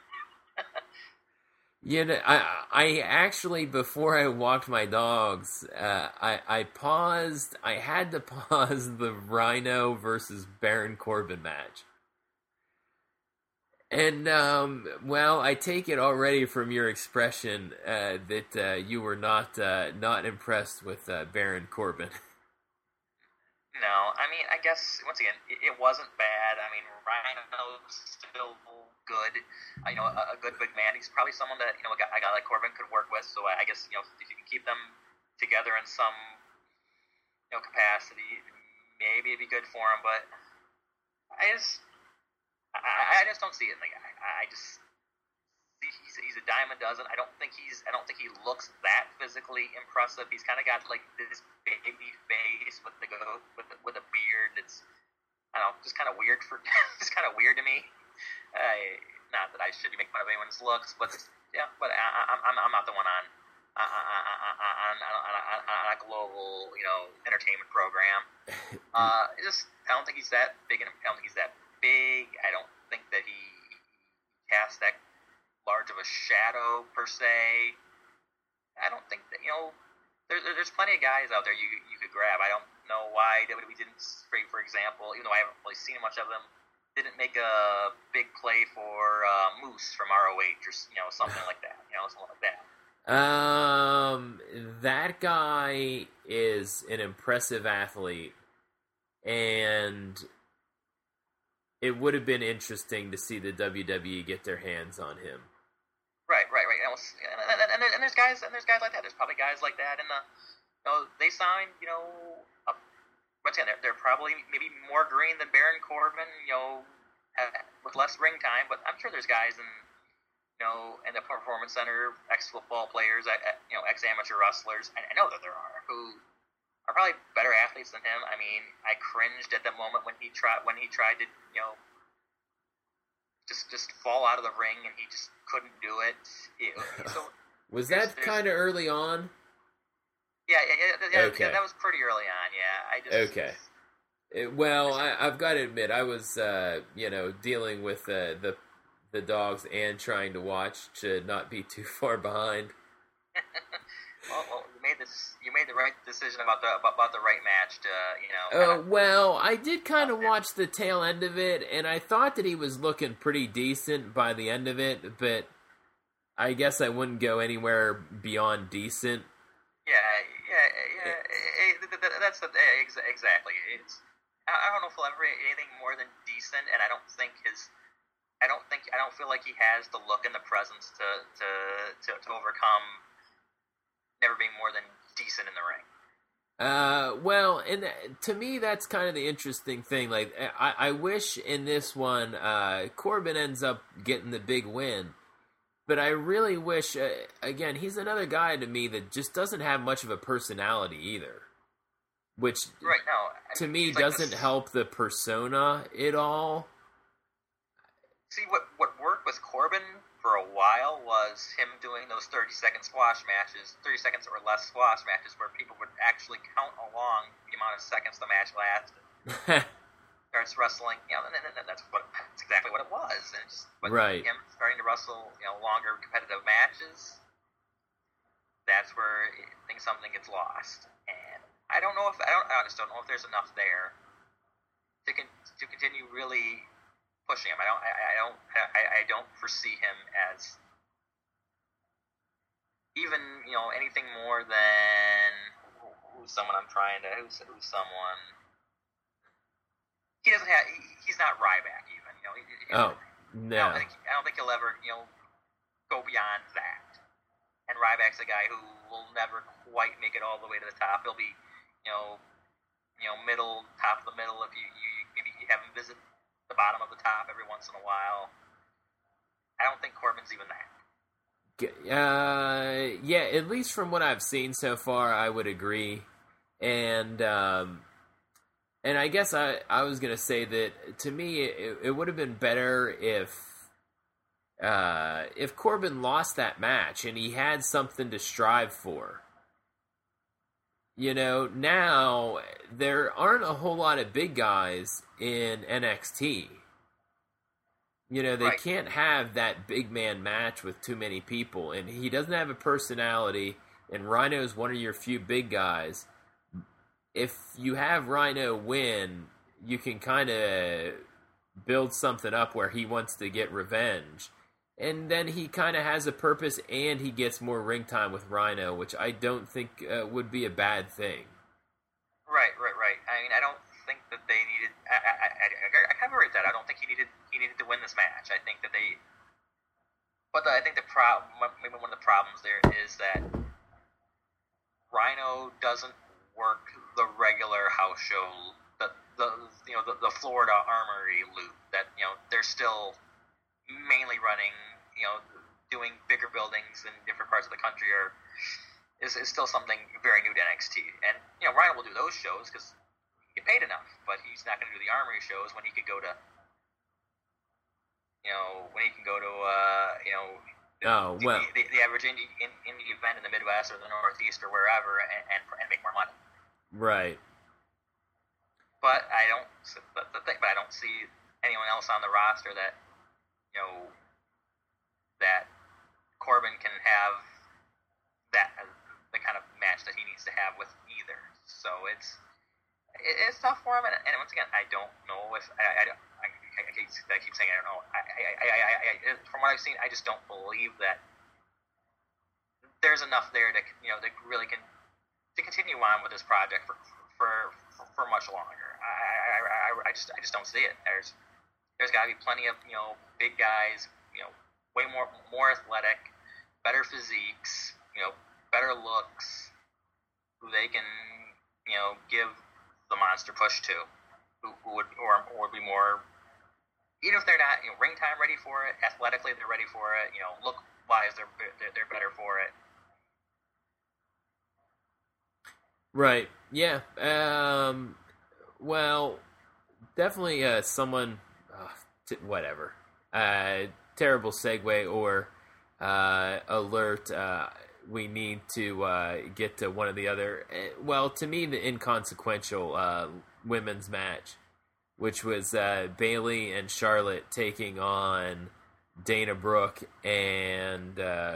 S2: bad.
S1: I actually, before I walked my dogs, I paused. I had to pause the Rhino versus Baron Corbin match. And, well, I take it already from your expression that you were not impressed with Baron Corbin.
S2: No, I mean, I guess, once again, it wasn't bad. I mean, Rhino's still good. A good big man. He's probably someone that, a guy like Corbin could work with. So I guess, if you can keep them together in some, capacity, maybe it'd be good for him. But I just don't see it. Like, he's a dime a dozen. I don't think he looks that physically impressive. He's kind of got like this baby face with a beard. It's, I don't know, just kind of weird just kind of weird to me. Not that I should make fun of anyone's looks, but yeah, but I'm not the one on a global entertainment program. I don't think he's that big. I don't think he's that big. I don't think that he casts that large of a shadow per se. I don't think that there's plenty of guys out there you could grab. I don't know why WWE didn't, for example, even though I haven't really seen much of them, didn't make a big play for Moose from ROH or something like that. Something like that.
S1: That guy is an impressive athlete, and it would have been interesting to see the WWE get their hands on him.
S2: Right. And there's guys like that. There's probably guys like that, and they signed, once again, they're probably maybe more green than Baron Corbin, with less ring time. But I'm sure there's guys in the Performance Center, ex-football players, ex-amateur wrestlers, and I know that there are, who are probably better athletes than him. I mean, I cringed at the moment when he tried to, just fall out of the ring, and he just couldn't do it.
S1: Was that kind of early on?
S2: Yeah,
S1: okay.
S2: Yeah, that was pretty early on. Yeah,
S1: okay. I've got to admit, I was dealing with the dogs and trying to watch to not be too far behind.
S2: well, you made the right decision about the right match to
S1: I did kind of watch the tail end of it, and I thought that he was looking pretty decent by the end of it, but I guess I wouldn't go anywhere beyond decent.
S2: Yeah. That's exactly. I don't know if he'll ever be anything more than decent, and I don't feel like he has the look and the presence to overcome never being more than decent in the ring.
S1: And to me, that's kind of the interesting thing. Like, I wish in this one, Corbin ends up getting the big win. But I really wish, again, he's another guy to me that just doesn't have much of a personality either. Which,
S2: right, no,
S1: to me, doesn't help the persona at all.
S2: See, what worked with Corbin for a while was him doing those 30-second squash matches, 30 seconds or less squash matches, where people would actually count along the amount of seconds the match lasted. Starts wrestling, and that's exactly what it was. And
S1: right.
S2: Him starting to wrestle, longer competitive matches, that's where something gets lost. And I just don't know if there's enough there to continue really pushing him. I don't foresee him as even anything more than who's someone I'm trying to who's someone he doesn't have. He's not Ryback even.
S1: No.
S2: I don't think he'll ever go beyond that. And Ryback's a guy who will never quite make it all the way to the top. He'll be middle, top of the middle if you maybe have him visit the bottom of the top every once in a while. I don't think Corbin's even that.
S1: Yeah, at least from what I've seen so far, I would agree. And I guess I was going to say that, to me, it would have been better if Corbin lost that match and he had something to strive for. Now there aren't a whole lot of big guys in NXT. They
S2: Right.
S1: can't have that big man match with too many people, and he doesn't have a personality, and Rhino's one of your few big guys. If you have Rhino win, you can kind of build something up where he wants to get revenge. And then he kind of has a purpose, and he gets more ring time with Rhino, which I don't think would be a bad thing.
S2: Right. I mean, I don't think that they needed. I kind of agree with that. I don't think he needed to win this match. I think that they. But I think maybe one of the problems there is that Rhino doesn't work the regular house show, the Florida Armory loop. That they're still mainly running, doing bigger buildings in different parts of the country is still something very new to NXT. And Rhino will do those shows because he get paid enough, but he's not going to do the Armory shows when he could go to the average indie event in the Midwest or the Northeast or wherever and make more money.
S1: Right.
S2: But I don't see anyone else on the roster that that Corbin can have the kind of match that he needs to have with either. So it's tough for him, and once again, I don't know if I keep saying I don't know. From what I've seen, I just don't believe that there's enough there to to really to continue on with this project for much longer. I just don't see it. There's got to be plenty of big guys, way more athletic, better physiques, better looks, who they can give the monster push to, who would be more, even if they're not ring time ready for it, athletically they're ready for it, look wise they're better for it.
S1: Right. Yeah. Well, definitely someone. Whatever. Terrible segue or alert. We need to get to one of the other. Well, to me, the inconsequential women's match, which was Bayley and Charlotte taking on Dana Brooke and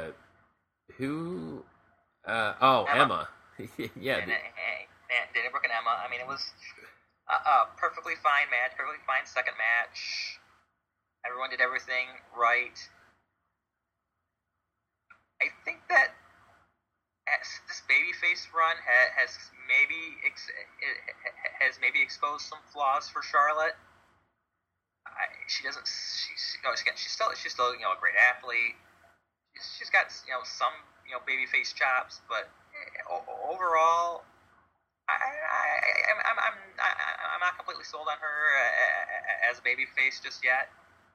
S1: who? Emma. Yeah.
S2: Dana Brooke and Emma. I mean, it was a perfectly fine match, perfectly fine second match. Everyone did everything right. I think that this babyface run has maybe exposed some flaws for Charlotte. She's still a great athlete. She's got some babyface chops, but overall, I'm not completely sold on her as a babyface just yet.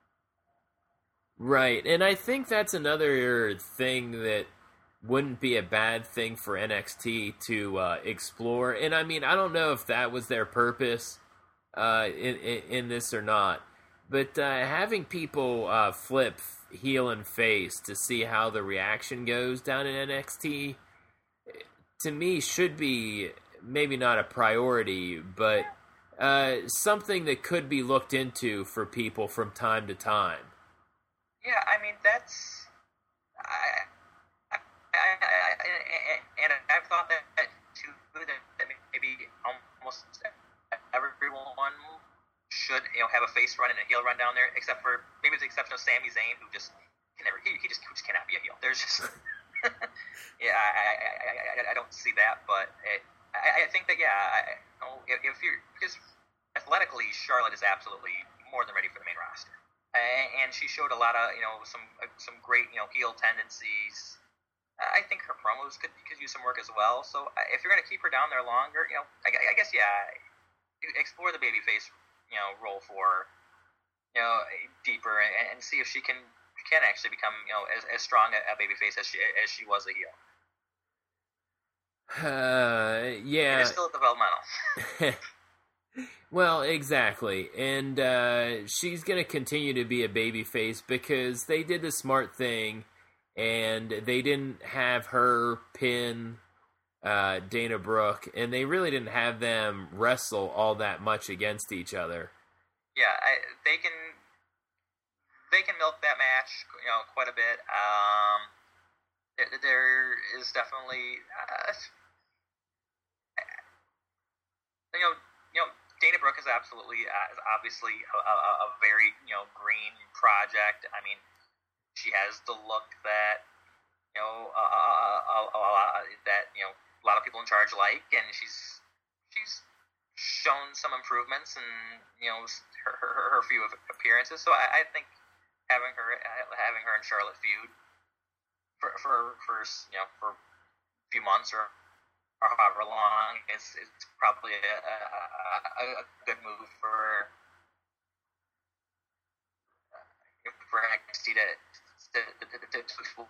S1: Right, and I think that's another thing that wouldn't be a bad thing for NXT to explore. And I mean, I don't know if that was their purpose in this or not, but having people flip heel and face to see how the reaction goes down in NXT, to me, should be maybe not a priority, but something that could be looked into for people from time to time.
S2: Yeah, I mean, that's... and I've thought that too, that maybe almost everyone should have a face run and a heel run down there, except for maybe with the exception of Sami Zayn, who just can never he just cannot be a heel. There's just yeah, I don't see that, but I think that if you're because athletically Charlotte is absolutely more than ready for the main roster, and she showed a lot of some great heel tendencies. I think her promos could use some work as well. So if you're going to keep her down there longer, I guess explore the babyface role for deeper and see if she can actually become as strong a babyface as she was a heel.
S1: Yeah,
S2: it is still developmental.
S1: Well, exactly, and she's going to continue to be a babyface because they did the smart thing, and they didn't have her pin Dana Brooke, and they really didn't have them wrestle all that much against each other.
S2: Yeah, they can milk that match, quite a bit. There is definitely, Dana Brooke is obviously a very green project. I mean, she has the look that a lot of people in charge like, and she's shown some improvements in her few appearances. So I think having her and Charlotte feud for a few months or however long it's probably a good move for NXT to explore.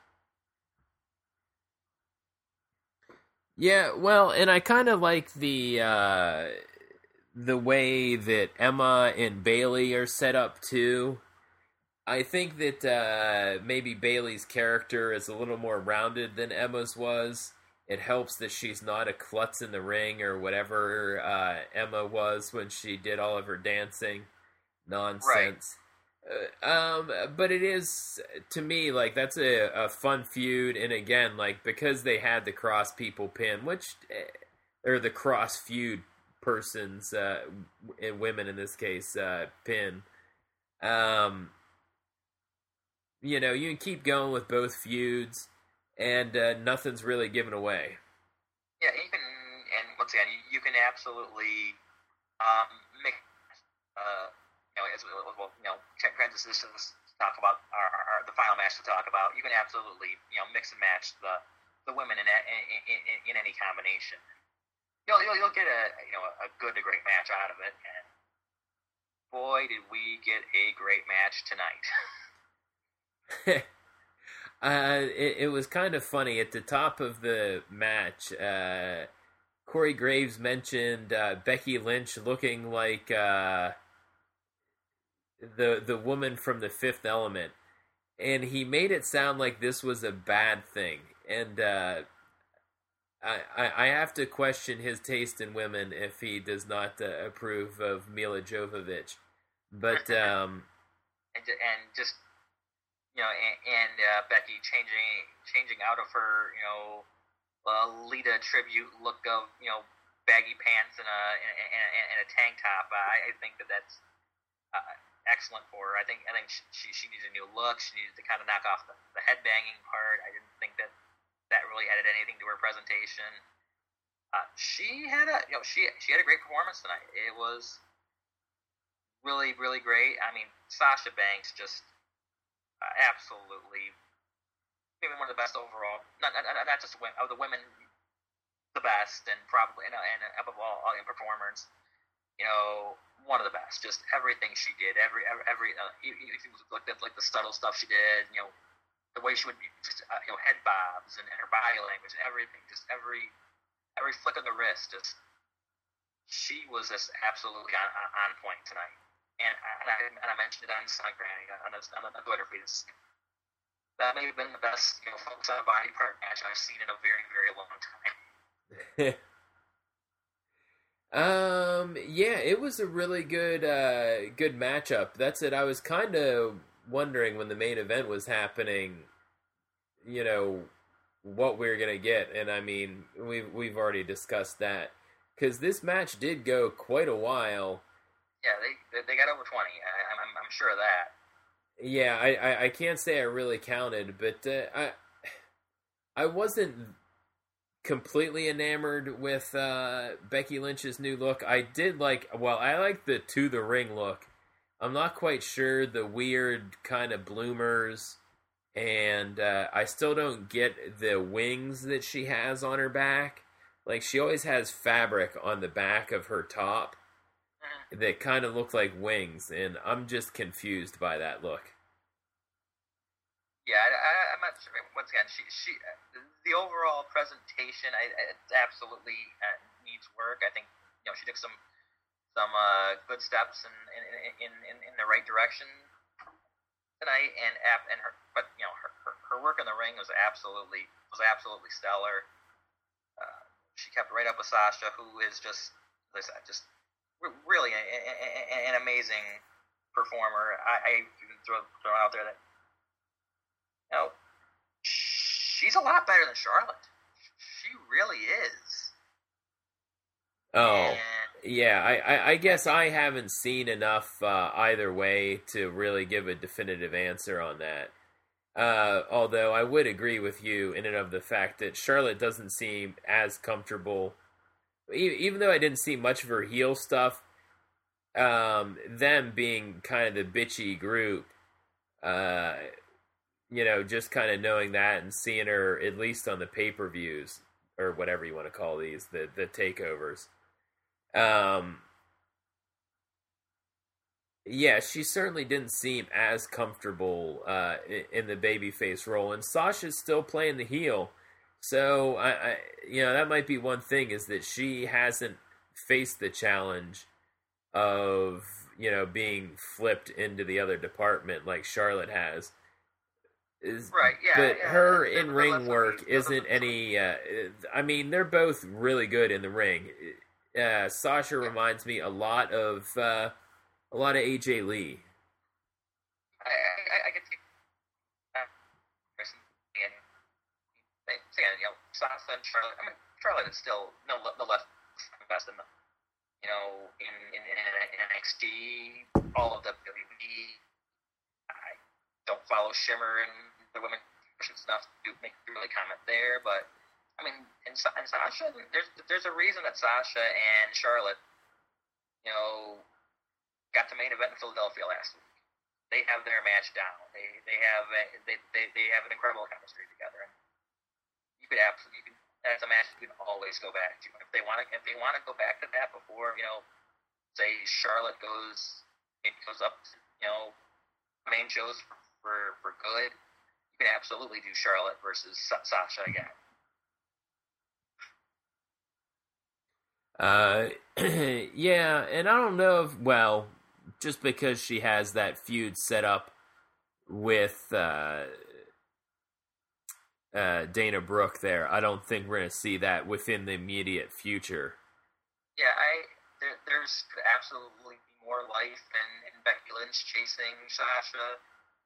S1: Yeah, well, and I kind of like the way that Emma and Bayley are set up too. I think that maybe Bayley's character is a little more rounded than Emma's was. It helps that she's not a klutz in the ring or whatever Emma was when she did all of her dancing nonsense. Right. But it is, to me, like, that's a fun feud, and again, like, because they had the cross people pin, or the cross feud persons, and women in this case, pin, you can keep going with both feuds, and nothing's really given away.
S2: Yeah, and once again, you can absolutely make, as well, transitions to talk about the final match to talk about. You can absolutely, mix and match the women in any combination. You'll get a good to great match out of it, and boy, did we get a great match tonight.
S1: It was kind of funny. At the top of the match, Corey Graves mentioned Becky Lynch looking like the woman from The Fifth Element, and he made it sound like this was a bad thing. And I have to question his taste in women if he does not approve of Mila Jovovich. But
S2: and just Becky changing out of her Lita tribute look of baggy pants and a tank top. I think that's excellent for her. I think she needs a new look. She needed to kind of knock off the headbanging part. I didn't think that really added anything to her presentation. She had a great performance tonight. It was really, really great. I mean, Sasha Banks just absolutely maybe one of the best overall. Not just of the women, the best, and probably and above all performers. One of the best. Just everything she did, every like the subtle stuff she did. The way she would just head bobs and her body language and everything. Just every flick of the wrist. Just she was just absolutely on point tonight. And I mentioned it on Instagram on the Twitter feed. That may have been the best focus on a body part match I've seen in a very, very long time.
S1: Yeah, it was a really good matchup. That's it. I was kind of wondering when the main event was happening, what we were gonna get, and I mean, we've already discussed that because this match did go quite a while,
S2: Yeah, they got over 20. I'm sure of that.
S1: Yeah, I can't say I really counted, but I wasn't completely enamored with Becky Lynch's new look. I did like, well, I like the to the ring look. I'm not quite sure the weird kind of bloomers, and I still don't get the wings that she has on her back. Like, she always has fabric on the back of her top
S2: Mhm.
S1: that kind of look like wings, and I'm just confused by that look.
S2: Yeah, I'm not sure. Once again, the overall presentation, it absolutely needs work. I think she took some good steps in the right direction tonight, and her, but her work in the ring was absolutely stellar. She kept right up with Sasha, who is just, like I said, just really an amazing performer. I even throw out there that you know she's a lot better than Charlotte. She really is.
S1: Oh,
S2: And
S1: yeah. I guess I haven't seen enough either way to really give a definitive answer on that. Although I would agree with you in and of the fact that Charlotte doesn't seem as comfortable, even though I didn't see much of her heel stuff. Them being kind of the bitchy group, uh, just kind of knowing that and seeing her at least on the pay-per-views or whatever you want to call these, the takeovers. Um, yeah, she certainly didn't seem as comfortable in the babyface role, and Sasha's still playing the heel. So that might be one thing, is that she hasn't faced the challenge of being flipped into the other department like Charlotte has.
S2: right, yeah,
S1: But
S2: yeah.
S1: her in ring
S2: Let's
S1: work isn't any. I mean, they're both really good in the ring. Sasha reminds me a lot of AJ Lee.
S2: I get to and again, Sasha and Charlotte. I mean, Charlotte is still no less best in the in NXT. All of the WWE. I don't follow Shimmer and the women enough to really comment there, but I mean, and Sasha, there's a reason that Sasha and Charlotte, you know, got the main event in Philadelphia last week. They have their match down. They have an incredible chemistry together, and that's a match you can always go back to. If they want to go back to that before say Charlotte goes up to, main shows for good, you can absolutely do Charlotte versus Sasha again.
S1: Yeah, and I don't know if, well, just because she has that feud set up with Dana Brooke there, I don't think we're going to see that within the immediate future.
S2: Yeah, there's could absolutely be more life in Becky Lynch chasing Sasha.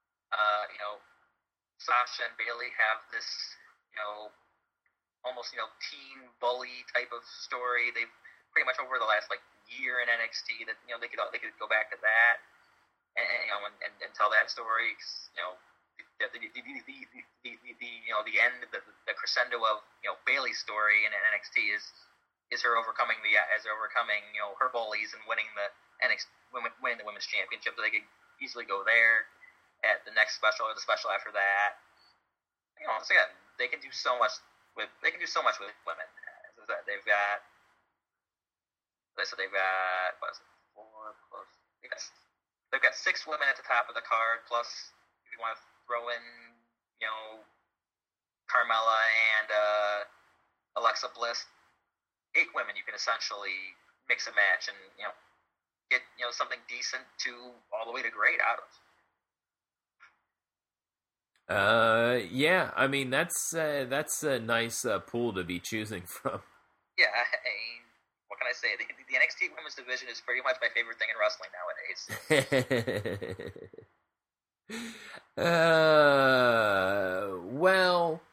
S2: Sasha and Bayley have this, almost teen bully type of story. They've pretty much over the last year in NXT that they could go back to that and tell that story. The end, the crescendo of Bayley's story in NXT is her overcoming her bullies and winning the women's championship. So they could easily go there at the next special or the special after that. Once again, they can do so much with women. They've got what is it, four plus? They've got 6 women at the top of the card. Plus, if you want to throw in Carmella and Alexa Bliss, 8 women you can essentially mix a match and get something decent to all the way to great out of.
S1: Yeah, I mean that's a nice pool to be choosing from.
S2: Yeah, what can I say? The NXT Women's Division is pretty much my favorite thing in wrestling
S1: uh, well,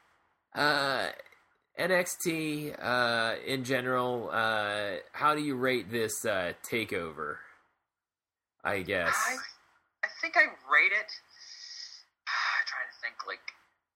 S1: NXT in general. How do you rate this takeover? I guess.
S2: I think I rate it. I'm trying to think, like,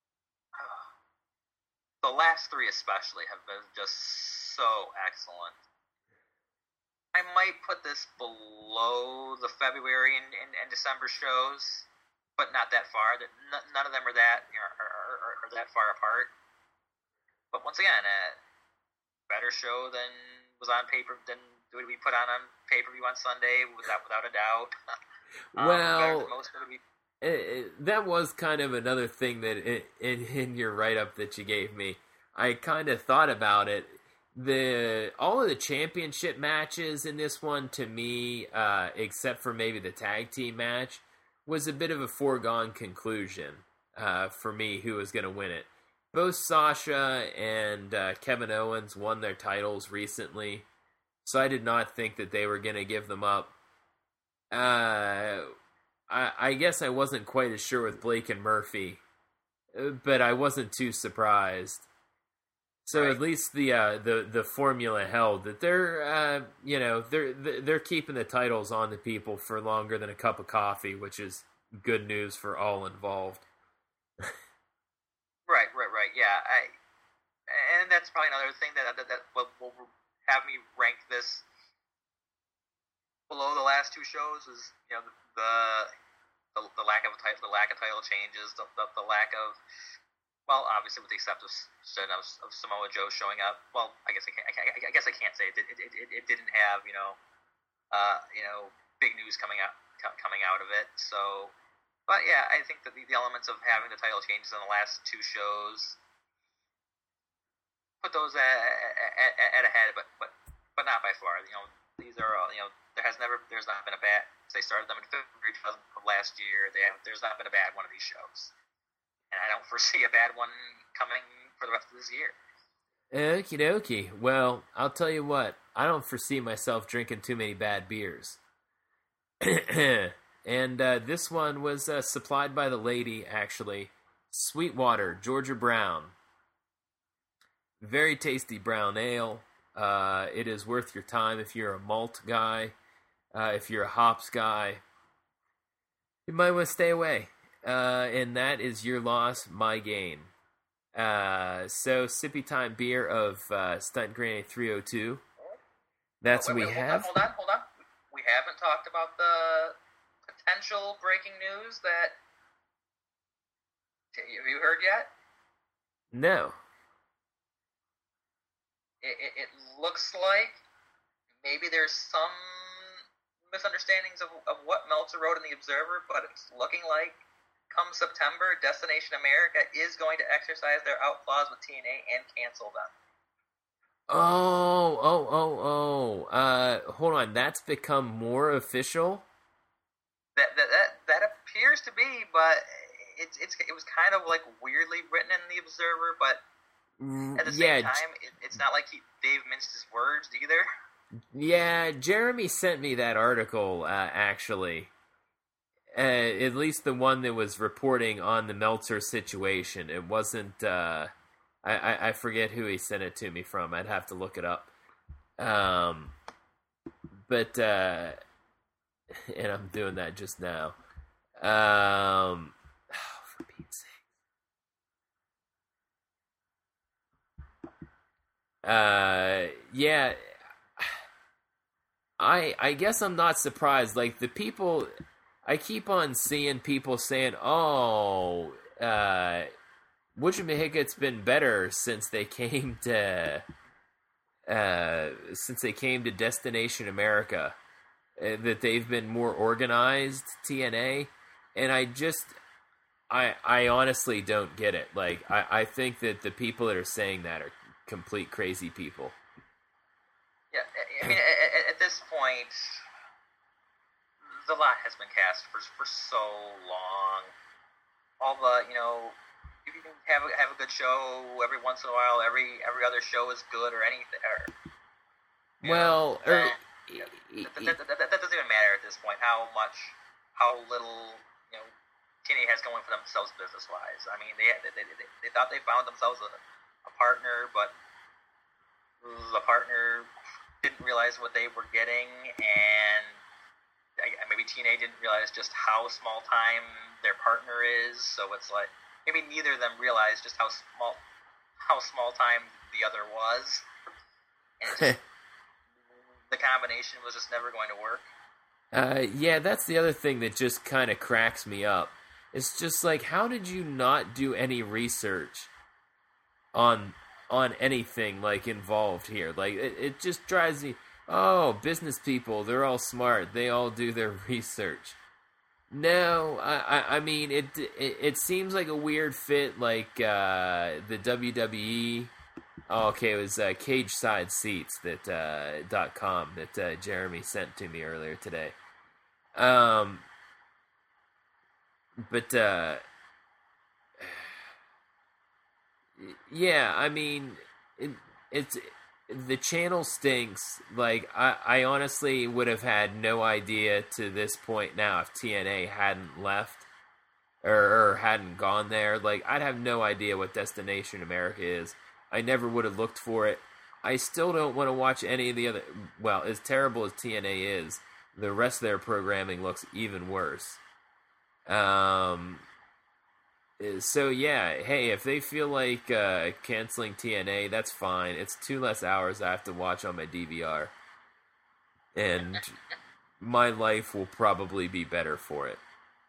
S2: the last three especially have been just so excellent. I might put this below the February and December shows, but not that far. None of them are that are that far apart. But once again, better show than was on paper than we put on pay-per-view on Sunday, without a doubt.
S1: Well,
S2: most of
S1: that was kind of another thing that in your write-up that you gave me. I kind of thought about it. All of the championship matches in this one, to me, except for maybe the tag team match, was a bit of a foregone conclusion for me who was going to win it. Both Sasha and Kevin Owens won their titles recently, so I did not think that they were going to give them up. I guess I wasn't quite as sure with Blake and Murphy, but I wasn't too surprised. So
S2: right.
S1: At least the formula held that they're they're keeping the titles on the people for longer than a cup of coffee, which is good news for all involved.
S2: Right. Yeah, and that's probably another thing that will have me rank this below the last two shows is the lack of title changes, the lack of, well, obviously with the exception of Samoa Joe showing up. Well, I guess I can't say it didn't have big news coming out of it. So, but yeah, I think that the elements of having the title changes in the last two shows put those at a head, but not by far. These are all, there's not been a bad. They started them in February of last year. There's not been a bad one of these shows, and I don't foresee a bad one coming for the rest of this year.
S1: Okie dokie. Well, I'll tell you what. I don't foresee myself drinking too many bad beers. And this one was supplied by the lady, actually. Sweetwater, Georgia Brown. Very tasty brown ale. It is worth your time if you're a malt guy. If you're a hops guy, you might want to stay away. And that is your loss, my gain. So, Sippy Time beer of Stunt Granny 302. That's what we have.
S2: Hold on. We haven't talked about the potential breaking news that... Have you heard yet?
S1: No.
S2: It looks like maybe there's some misunderstandings of what Meltzer wrote in the Observer, but it's looking like come September, Destination America is going to exercise their out clause with TNA and cancel them.
S1: Hold on. That's become more official?
S2: That appears to be, but it was kind of like weirdly written in the Observer, but at the same time, it's not like Dave minced his words either.
S1: Yeah, Jeremy sent me that article, actually. At least the one that was reporting on the Meltzer situation. It wasn't, I forget who he sent it to me from. I'd have to look it up. But, and I'm doing that just now. For Pete's sake. Yeah, I guess I'm not surprised. Like, the people, I keep on seeing people saying, Wujimahika's been better since they came to Destination America. That they've been more organized, TNA, and I honestly don't get it. Like, I think that the people that are saying that are complete crazy people.
S2: Yeah, I mean, at this point, the lot has been cast for so long. All the, you can have a good show every once in a while. Every other show is good or anything. That doesn't even matter at this point. How little TNA has going for themselves business wise. I mean, they thought they found themselves a partner, but the partner didn't realize what they were getting, and maybe TNA didn't realize just how small time their partner is. So it's like maybe neither of them realized just how small time the other was, and it just, the combination was just never going to work.
S1: Yeah, that's the other thing that just kind of cracks me up. It's just like, how did you not do any research on anything like involved here? Like, it just drives me. Oh, business people, they're all smart. They all do their research. No, I mean, it seems like a weird fit, like the WWE. Oh, okay, it was Cage Side Seats that .com that Jeremy sent to me earlier today. But yeah, I mean, it's the channel stinks. Like, I honestly would have had no idea to this point now if TNA hadn't left or hadn't gone there. Like, I'd have no idea what Destination America is. I never would have looked for it. I still don't want to watch any of the other. Well, as terrible as TNA is, the rest of their programming looks even worse. So yeah, hey, if they feel like canceling TNA, that's fine. It's 2 less hours I have to watch on my DVR, and my life will probably be better for it.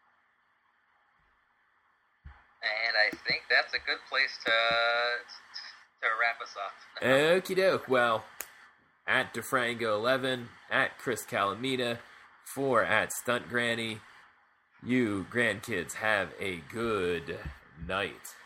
S2: And I think that's a good place to wrap us up.
S1: Okie doke. Well, at DeFrango11, at Chris Calamita, for at Stunt Granny. You grandkids have a good night.